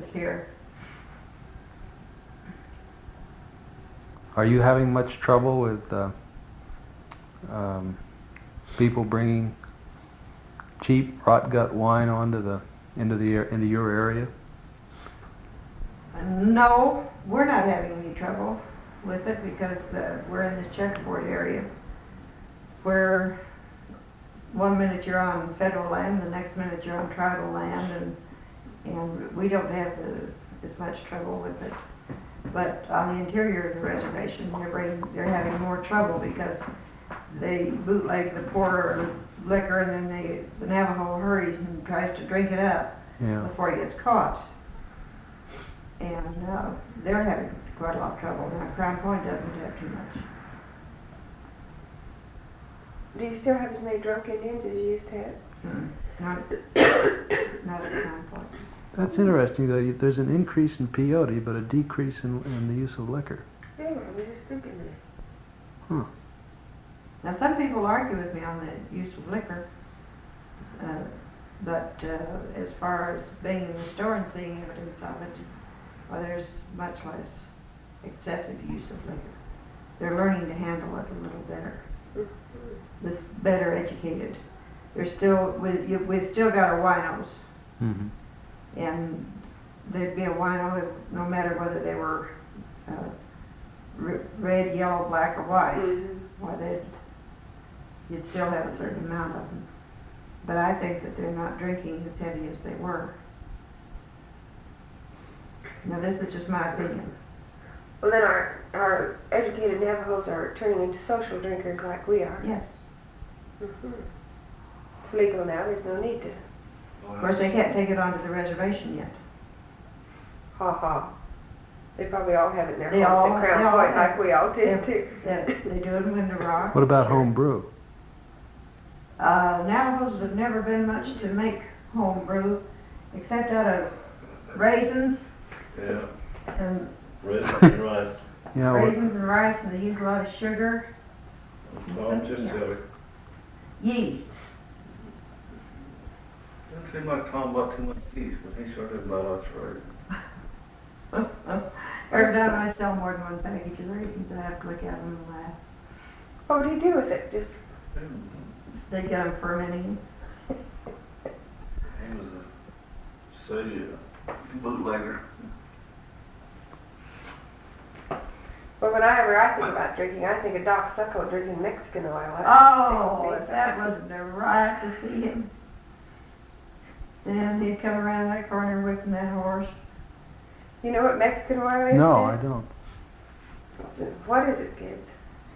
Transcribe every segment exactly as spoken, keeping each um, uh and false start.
disappear. Are you having much trouble with uh, um, people bringing cheap rot gut wine onto the into the into your area? No, we're not having any trouble with it because uh, we're in this checkerboard area where one minute you're on federal land, the next minute you're on tribal land, and and we don't have the, as much trouble with it. But on the interior of the reservation, they're bringing, they're having more trouble because they bootleg the poor liquor, and then they, the Navajo hurries and tries to drink it up Yeah. before he gets caught. And uh, they're having quite a lot of trouble. Now, Crown Point doesn't have too much. Do you still have as many drunk Indians as you used to have? Mm. Not, not at Crown Point. That's interesting, though. You- There's an increase in peyote, but a decrease in, in the use of liquor. Yeah, I was just thinking that. Huh. Now, some people argue with me on the use of liquor, uh, but uh, as far as being in the store and seeing evidence of it, well, there's much less excessive use of liquor. They're learning to handle it a little better. Mm-hmm. It's better educated. They're still, we, you, we've still got our winos, Mm-hmm. and they'd be a wino if, no matter whether they were uh, r- red, yellow, black, or white. Mm-hmm. Why, they'd, you'd still have a certain amount of them. But I think that they're not drinking as heavy as they were. Now, this is just my opinion. Well, then our, our educated Navajos are turning into social drinkers like we are. Yes. Mm-hmm. It's legal now. There's no need to. Of course, they can't take it onto the reservation yet. Ha ha. They probably all have it in their They homes all- at Crown they all Point have- like we all did They, too. they, they do it in Window Rock. What about home brew? Uh, Navajos have never been much to make home brew, except out of raisins Yeah, and raisins and rice. Yeah, what- raisins and rice, and they use a lot of sugar, Tom just silly. yeast. Doesn't seem like Tom bought too much yeast, but he sure did buy lots of raisins. Every time I sell more than one package of raisins, I have to look at them and laugh. What do you do with it? Just They get them fermenting. He was a, say, a bootlegger. well, whenever I think about drinking, I think of Doc Succo drinking Mexican oil. Oh, if that wasn't a riot to see him. And he'd come around that corner whipping that horse. You know what Mexican oil is? No, Ken? I don't. What is it, kids?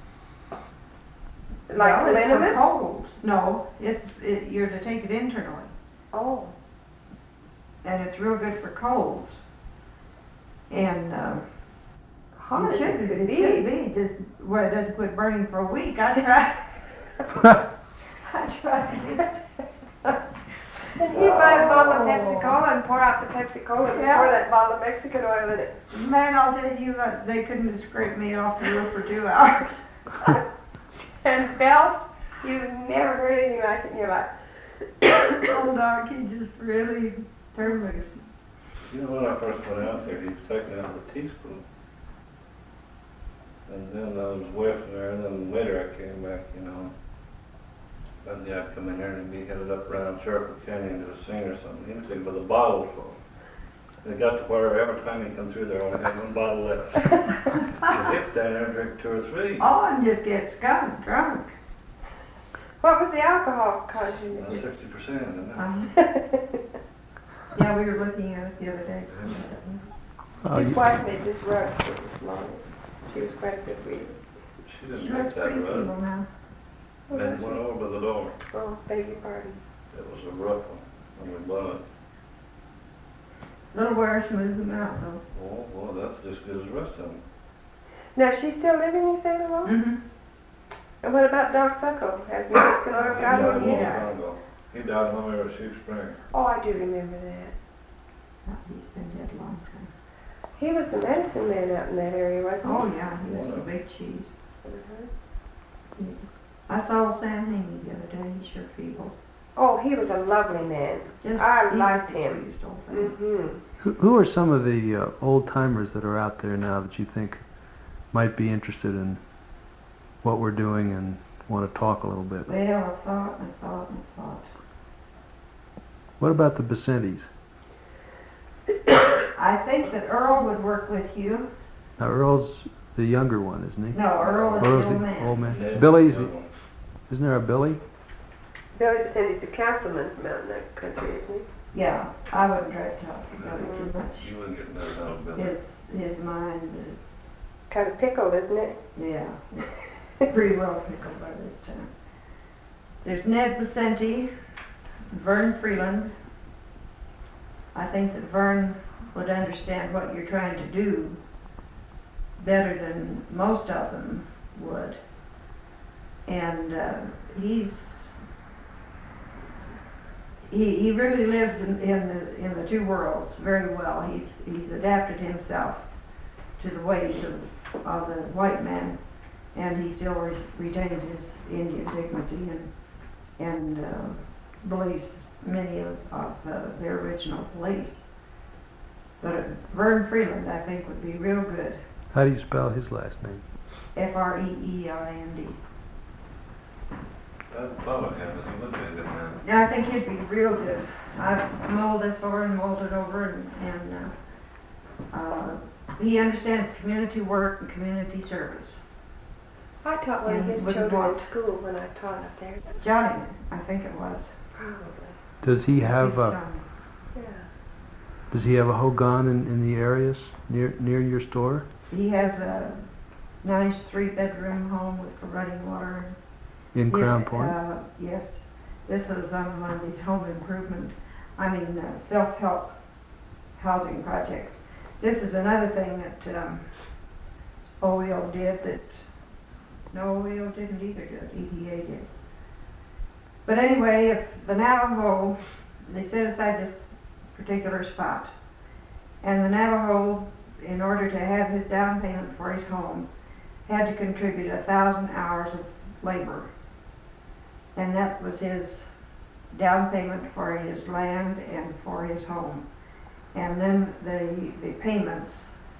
Like Well, it's for liniment? colds. No, it's, it, you're to take it internally. Oh. And it's real good for colds. And, um, How it much should, could it it be? should be, just where it doesn't quit burning for a week. I tried. I tried. And you buy a bottle of Pepsi Cola and pour out the Pepsi Cola and Yeah. pour that bottle of Mexican oil in it. Man, I'll tell you, uh, they couldn't have scraped me off the roof for two hours. And felt you've never heard anything like it in your life. Old dog, he just really turned loose. You know, when I first went out there, he was taking out with a teaspoon. And then I was whiffing there, and then in winter I came back, you know. One day I'd come in there and he'd be headed up around Circle Canyon to a scene or something. He was taking with a bottle full. And it got to where every time he come through there, I only had one bottle left. He'd stand there and drink two or three. Oh, and just get skunk drunk. What was the alcohol content? About sixty percent, isn't it? Um, yeah, we were looking at it the other day. Oh, His you- wife made this rug for this morning. She was quite a good reader. She didn't She drink looks that pretty rug. feeble now. And went over by the door. Oh, beg your pardon. It was a rough one when we bought it. Little wear smooths them out though. Oh, well, that's just good as the rest of them. Now, she's still living, you say, alone? Mm-hmm. And what about Doc Succo? Has Mexican oil He got died a him long yet? time ago. He died when we were at Sheep Spring. Oh, I do remember that. He's been dead a long time. He was the medicine man out in that area, wasn't he? Oh yeah, he was a big cheese. Uh-huh. I saw Sam Haney the other day. He's sure feeble. Oh, he was a lovely man. Just, I he liked was the him. sweetest old thing. Mm-hmm. Who, who are some of the uh, old timers that are out there now that you think might be interested in what we're doing and want to talk a little bit? Well, I thought and I thought and I thought. What about the Becenties? I think that Earl would work with you. Now Earl's the younger one, isn't he? No, Earl is the Earl's old the man. old man. Yeah, Billy's, the other one. isn't there a Billy? Billy Becendy's the councilman from out in that country, isn't he? Yeah, I wouldn't try to talk about it too much. You wouldn't get nervous out of Billy. His, his mind is, Kind of pickled, isn't it? yeah, it's pretty well pickled by this time. There's Ned Vicente, Vern Freeland. I think that Vern would understand what you're trying to do better than most of them would. And uh, he's he he really lives in, in the in the two worlds very well. He's he's adapted himself to the ways of, of the white man, and he still re- retains his Indian dignity and and uh, believes many of, of uh, their original beliefs. But uh, Vern Freeland, I think, would be real good. How do you spell his last name? F R E E L A N D. I thought of him, but he would be a good man. Yeah, I think he'd be real good. I've mulled this over and mulled it over, and, and uh, uh, he understands community work and community service. I taught one of Yeah, his wouldn't children want- in school when I taught up there. Johnny, I think it was. Probably. Does he have It's a Johnny. Yeah. Does he have a Hogan in, in the areas near near your store? He has a nice three-bedroom home with running water. In Crown Yeah, Point? Uh, yes. This was on one of these home improvement, I mean, uh, self-help housing projects. This is another thing that um, O E O did that, no, O E O didn't either do it, E D A did. But anyway, if the Navajo, they set aside this particular spot, and the Navajo, in order to have his down payment for his home, had to contribute a thousand hours of labor. And that was his down payment for his land and for his home. And then the, the payments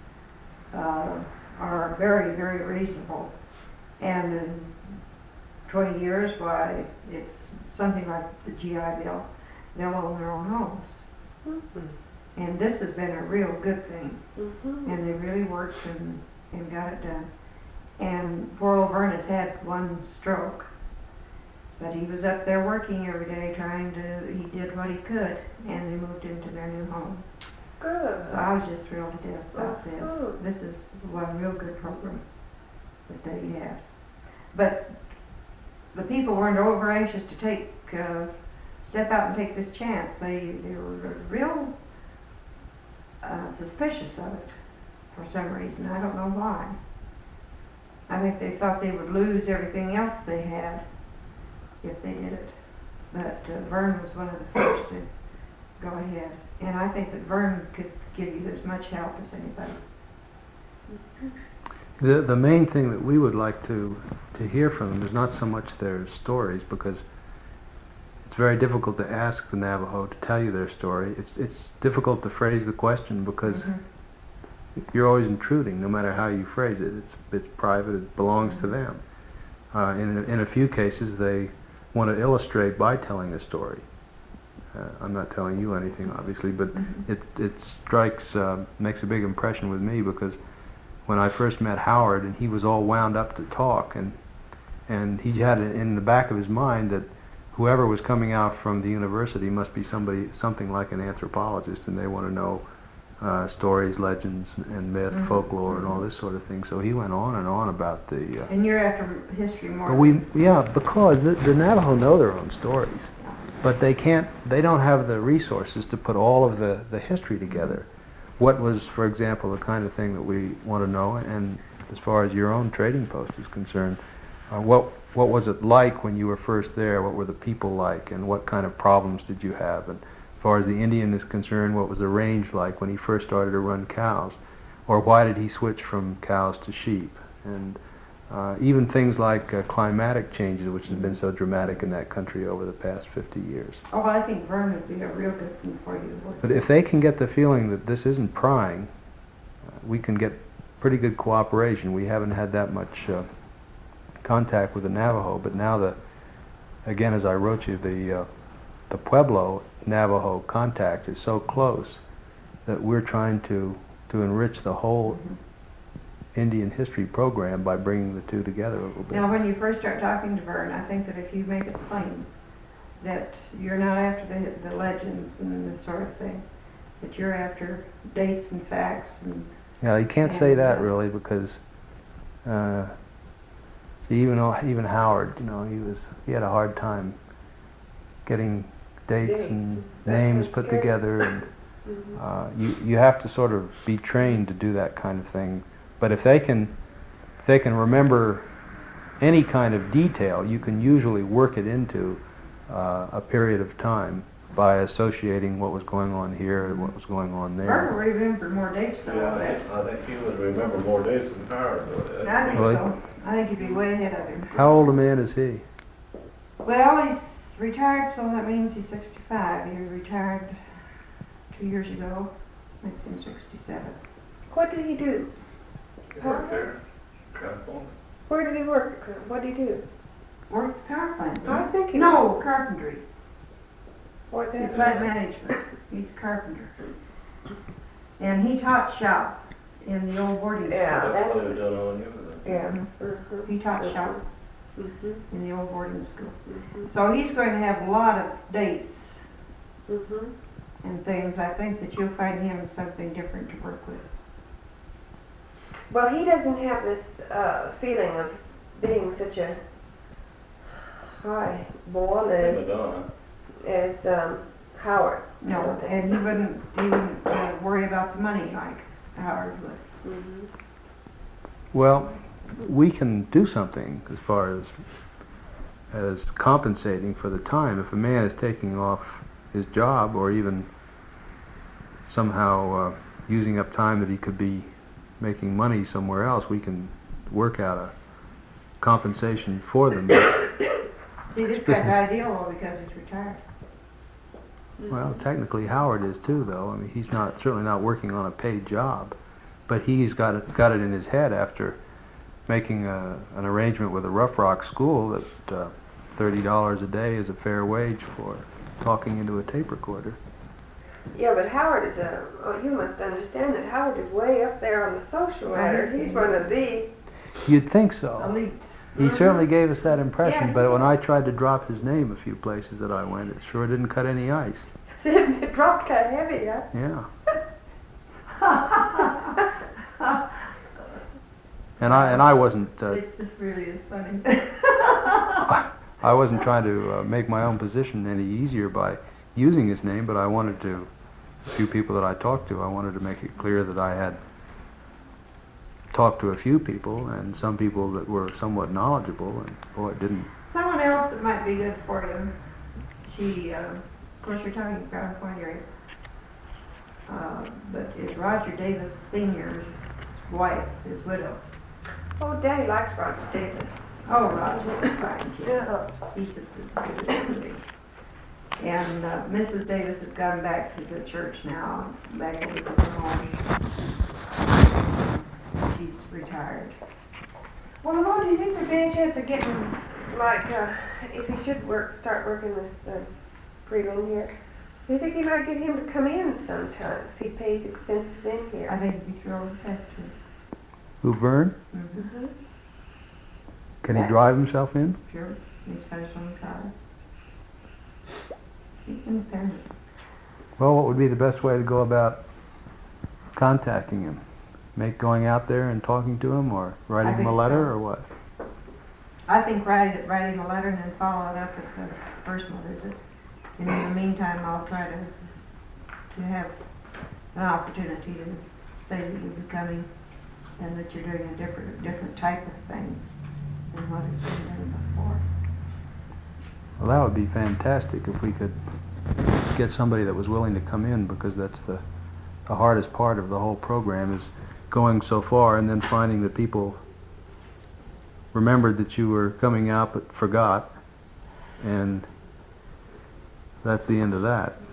uh, are very, very reasonable. And in twenty years, why, it's something like the G I Bill. They'll own their own homes. Mm-hmm. And this has been a real good thing. Mm-hmm. And they really worked and, and got it done. And poor old Vern has had one stroke. But he was up there working every day trying to, he did what he could, and they moved into their new home. Good. So I was just thrilled to death about this. Mhm. This is one real good program that they had. But the people weren't over anxious to take, uh, step out and take this chance. They, they were real uh, suspicious of it for some reason. I don't know why. I think they thought they would lose everything else they had if they did it. But uh, Vern was one of the first to go ahead. And I think that Vern could give you as much help as anybody. The the main thing that we would like to to hear from them is not so much their stories, because it's very difficult to ask the Navajo to tell you their story. It's it's difficult to phrase the question because Mhm. you're always intruding, no matter how you phrase it. It's it's private. It belongs to them. Uh, in a, in a few cases, they want to illustrate by telling a story. Uh, I'm not telling you anything, obviously, but Mhm. it it strikes uh, makes a big impression with me, because when I first met Howard and he was all wound up to talk, and and he had it in the back of his mind that whoever was coming out from the university must be somebody something like an anthropologist, and they want to know uh, stories, legends, and myth, Mhm. folklore, and all this sort of thing. So he went on and on about the. Uh, And you're after history more. but we yeah, because the, the Navajo know their own stories, but they can't. They don't have the resources to put all of the the history together. What was, for example, the kind of thing that we want to know, and as far as your own trading post is concerned, uh, what what was it like when you were first there? What were the people like, and what kind of problems did you have? And as far as the Indian is concerned, what was the range like when he first started to run cows, or why did he switch from cows to sheep? And Uh, even things like uh, climatic changes, which has been so dramatic in that country over the past fifty years. Oh, I think Vern would be a real good thing for you. But if they can get the feeling that this isn't prying, uh, we can get pretty good cooperation. We haven't had that much uh, contact with the Navajo, but now the, again, as I wrote you, the uh, the Pueblo Navajo contact is so close that we're trying to to enrich the whole Mm-hmm. Indian history program by bringing the two together a little bit. Now, when you first start talking to Vern, I think that if you make it plain that you're not after the, the legends and this sort of thing, that you're after dates and facts and... Yeah, you can't say and, that uh, really, because uh, even though- even Howard, you know, he was he had a hard time getting dates Dates. and That's names what's put scary. together, and Mhm. uh, you you have to sort of be trained to do that kind of thing. But if they can if they can remember any kind of detail, you can usually work it into uh, a period of time by associating what was going on here and what was going on Vern there. will remember more dates than all that. Yeah, I think he would remember more dates than Howard would. I think Really? so. I think you'd be way ahead of him. How old a man is he? Well, he's retired, so that means he's sixty-five. He retired two years ago, nineteen sixty-seven. What did he do? He worked there, California. Where did he work? What did he do? Worked at the power plant. didn't I he? think he No, carpentry. What He's that? plant management. He's a carpenter. And he taught shop in the old boarding Yeah. school. That's what he was doing on you. Yeah. Mhm. Mhm. He taught shop Mhm. in the old boarding school. Mhm. So he's going to have a lot of dates Mhm. and things. I think that you'll find him something different to work with. Well, he doesn't have this uh, feeling of being such a high ball as Madonna. as um, Howard. No, and he wouldn't, he wouldn't uh, worry about the money like Howard would. Mhm. Well, we can do something as far as as compensating for the time. If a man is taking off his job, or even somehow uh, using up time that he could be making money somewhere else, we can work out a compensation for them. See, this guy's ideal though because he's retired. Well, technically Howard is too, though. I mean, he's not certainly not working on a paid job, but he's got it got it in his head after making a, an arrangement with a Rough Rock school that uh, thirty dollars a day is a fair wage for talking into a tape recorder. Yeah, but Howard is a. Oh, you must understand that Howard is way up there on the social ladder. He's one of the. You'd think so. Elite. He certainly gave us that impression, Yeah. but when I tried to drop his name a few places that I went, it sure didn't cut any ice. It dropped kind of heavy, huh? Yeah. And I and I wasn't uh, This, this really is funny. I wasn't trying to uh, make my own position any easier by using his name, but I wanted to, a few people that I talked to, I wanted to make it clear that I had talked to a few people, and some people that were somewhat knowledgeable, and boy, it didn't. Someone else that might be good for you, she, uh, of course you're talking California, uh, but is Roger Davis Senior's wife, his widow. Oh, Daddy likes Roger Davis. Oh, Roger, is fine, kid. Yeah. He's just as good as can be. And uh, Missus Davis has gone back to the church now, back over to her home. She's retired. Well, Lord, do you think there'd be any chance of getting, like, uh, if he should work, start working this uh, prelim here? Do you think you might get him to come in sometime if he pays expenses in here? I think he'd be thrilled with that too. Who, Vern? Mm-hmm. Mhm. Can he drive himself in? Sure, he's got his own car. He's independent. Well, what would be the best way to go about contacting him? Make going out there and talking to him, or writing him a think letter, so. or what? I think write, writing a letter and then follow it up with the personal visit. And in the meantime, I'll try to to have an opportunity to say that you'll be coming and that you're doing a different different type of thing than what has been done before. Well, that would be fantastic if we could get somebody that was willing to come in, because that's the, the hardest part of the whole program, is going so far and then finding the people remembered that you were coming out but forgot, and that's the end of that.